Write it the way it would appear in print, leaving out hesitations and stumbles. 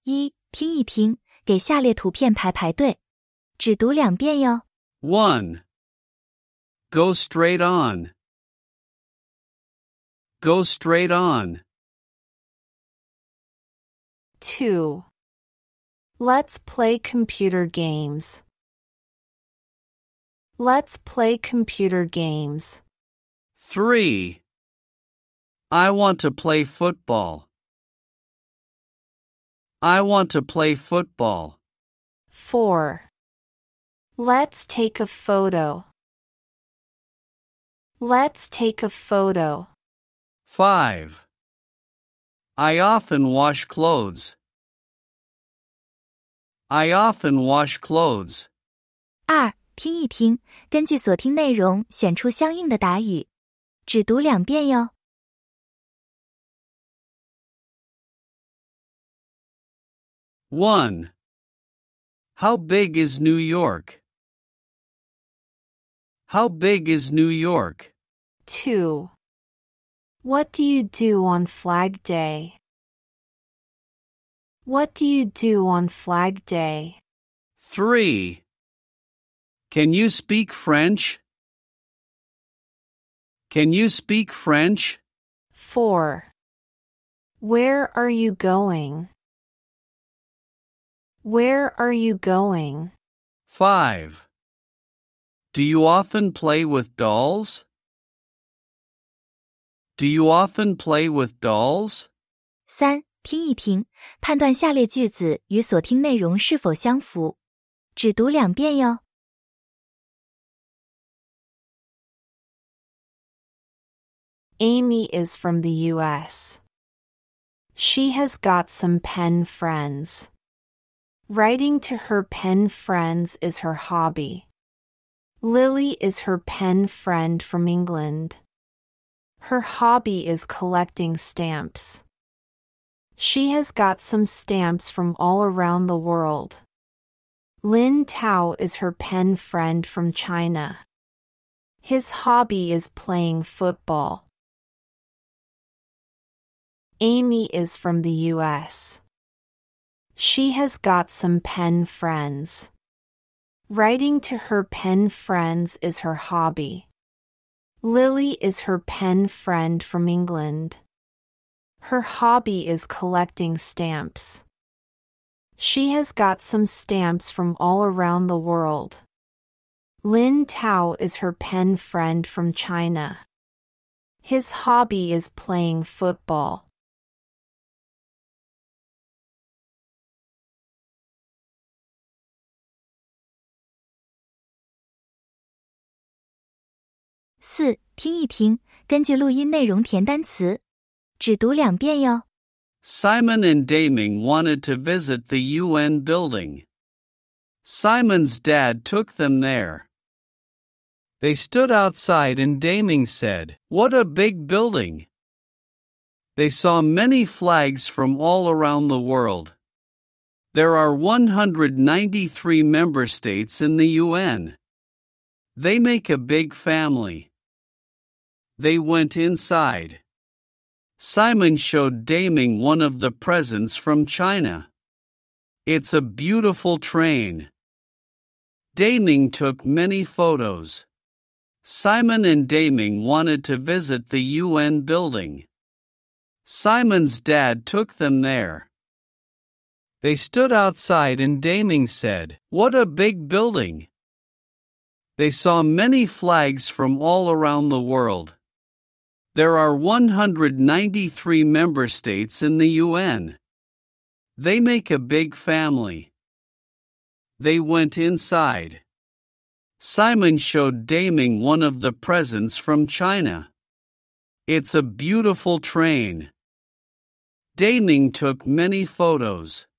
一、听一听，给下列图片排队，只读2遍哟。 1. Go straight on. Go straight on. 2. Let's play computer games. Let's play computer games. 3. I want to play football. I want to play football. 4. Let's take a photo. Let's take a photo. 5. I often wash clothes. I often wash clothes. 2. 听一听，根据所听内容选出相应的答语，只读2遍哟。 1. How big is New York? How big is New York? 2. What do you do on Flag Day? What do you do on Flag Day? 3. Can you speak French? Can you speak French? 4. Where are you going? Where are you going? 5. Do you often play with dolls? Do you often play with dolls? 3. 听一听，判断下列句子与所听内容是否相符，只读2遍哟。 Amy is from the U.S. She has got some pen friends. Writing to her pen friends is her hobby. Lily is her pen friend from England. Her hobby is collecting stamps. She has got some stamps from all around the world. Lin Tao is her pen friend from China. His hobby is playing football. Amy is from the U.S. She has got some pen friends. Writing to her pen friends is her hobby. Lily is her pen friend from England. Her hobby is collecting stamps. She has got some stamps from all around the world. Lin Tao is her pen friend from China. His hobby is playing football. 4. 听一听，根据录音内容填单词，只读2遍哟。 Simon and Daming wanted to visit the UN building. Simon's dad took them there. They stood outside and Daming said, "What a big building!" They saw many flags from all around the world. There are 193 member states in the UN. They make a big family. They went inside. Simon showed Daming one of the presents from China. It's a beautiful train. Daming took many photos. Simon and Daming wanted to visit the UN building. Simon's dad took them there. They stood outside and Daming said, "What a big building!" They saw many flags from all around the world. There are 193 member states in the UN. They make a big family. They went inside. Simon showed Daming one of the presents from China. It's a beautiful train. Daming took many photos.